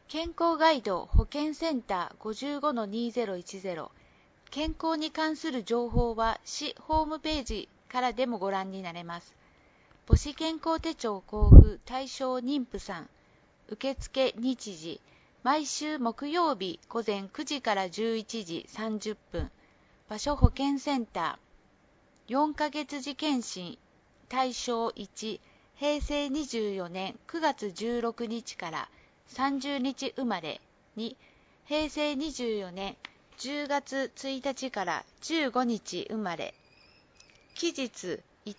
健康ガイド保健センター 55-2010 健康に関する情報は市ホームページからでもご覧になれます。母子健康手帳交付対象妊婦さん受付日時毎週木曜日午前9時から11時30分場所保健センター4ヶ月時検診対象1平成24年9月16日から30日生まれ2平成24年10月1日から15日生まれ期日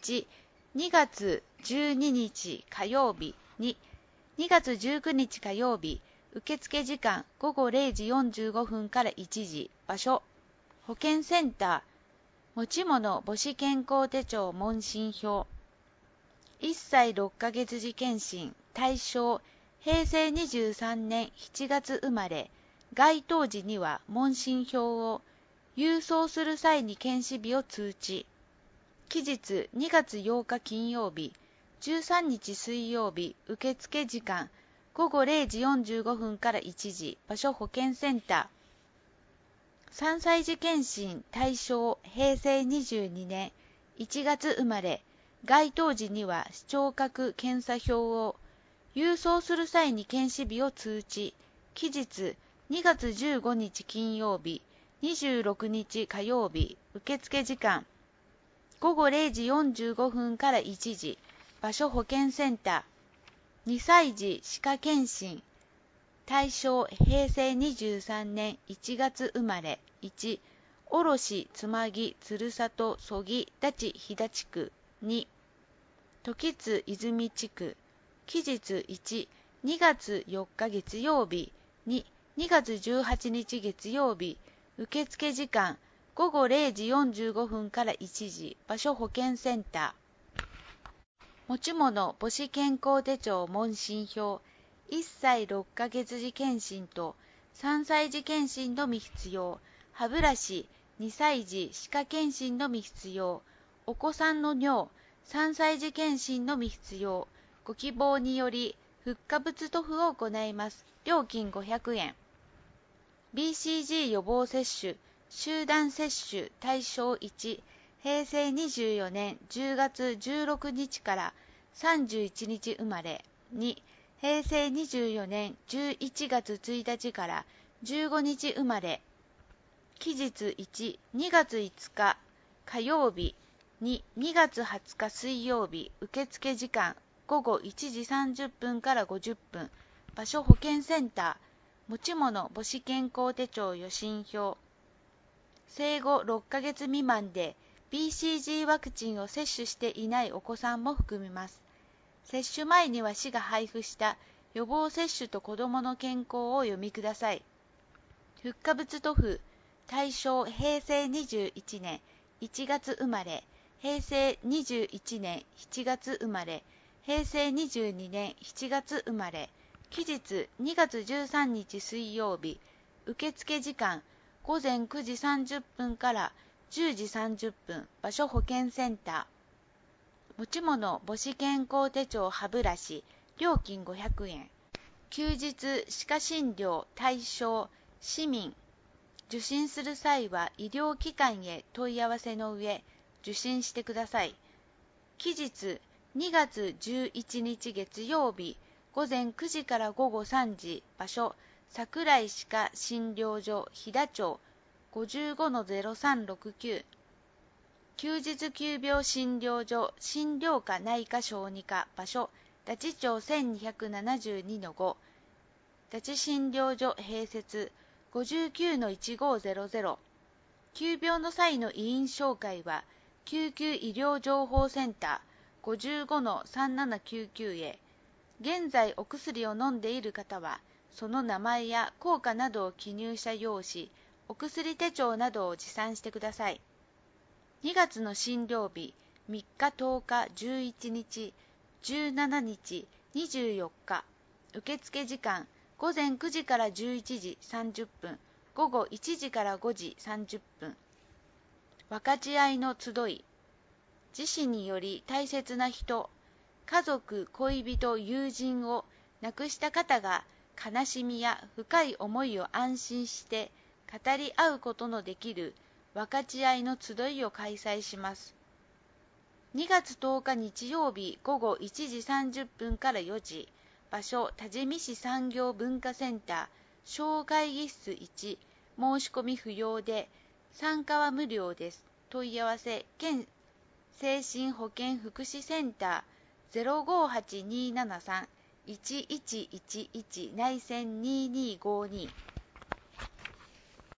1、2月12日火曜日2、2月19日火曜日受付時間午後0時45分から1時場所保健センター持ち物母子健康手帳問診票1歳6ヶ月時検診対象平成23年7月生まれ該当時には問診票を郵送する際に検視日を通知期日2月8日金曜日13日水曜日受付時間午後0時45分から1時場所保健センター3歳児検診対象平成22年1月生まれ該当時には視聴覚検査票を郵送する際に検視日を通知期日2月15日金曜日26日火曜日受付時間午後0時45分から1時場所保健センター2歳児歯科検診対象平成23年1月生まれ1卸妻木鶴里曽木立飛騨地区2時津泉地区期日1、2月4日月曜日2、2月18日月曜日受付時間午後0時45分から1時場所保健センター持ち物母子健康手帳問診票1歳6ヶ月時検診と3歳児検診のみ必要歯ブラシ2歳児歯科検診のみ必要お子さんの尿3歳児検診のみ必要ご希望によりフッ化物塗布を行います。料金500円。BCG 予防接種、集団接種対象1、平成24年10月16日から31日生まれ2、平成24年11月1日から15日生まれ期日1、2月5日火曜日2、2月20日水曜日受付時間午後1時30分から50分場所保健センター持ち物母子健康手帳予診票生後6ヶ月未満で BCG ワクチンを接種していないお子さんも含みます。接種前には市が配布した予防接種と子どもの健康をお読みください。フッ化物塗布対象平成21年1月生まれ平成21年7月生まれ平成22年7月生まれ期日2月13日水曜日受付時間午前9時30分から10時30分場所保健センター持ち物母子健康手帳歯ブラシ料金500円休日歯科診療対象市民受診する際は医療機関へ問い合わせの上受診してください期日2月11日月曜日午前9時から午後3時場所桜井歯科診療所飛騨町 55-0369 休日急病診療所診療科内科小児科場所立地町 1272-5 立ち診療所併設 59-1500 急病の際の医院紹介は救急医療情報センター 55-3799 へ現在お薬を飲んでいる方はその名前や効果などを記入した用紙お薬手帳などを持参してください2月の診療日3日10日11日17日24日受付時間午前9時から11時30分午後1時から5時30分分かち合いの集い自死により大切な人家族恋人友人を亡くした方が悲しみや深い思いを安心して語り合うことのできる分かち合いの集いを開催します。2月10日日曜日午後1時30分から4時、場所多治見市産業文化センター小会議室1、申し込み不要で参加は無料です。問い合わせ県精神保健福祉センター 058-273-1111 内線2252